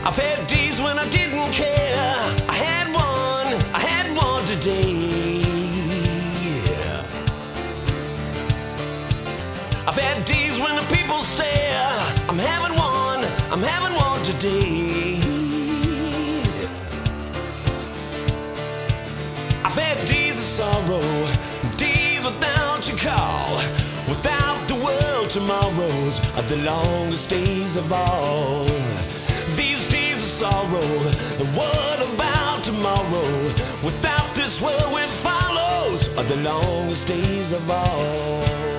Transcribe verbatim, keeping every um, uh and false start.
I've had days when I didn't care. I had one, I had one today. I've had days when the people stare. I'm having one, I'm having one today. I've had days of sorrow, days without your call, without the world. Tomorrows are the longest days of all. These days of sorrow, what about tomorrow? Without this world it follows are the longest days of all.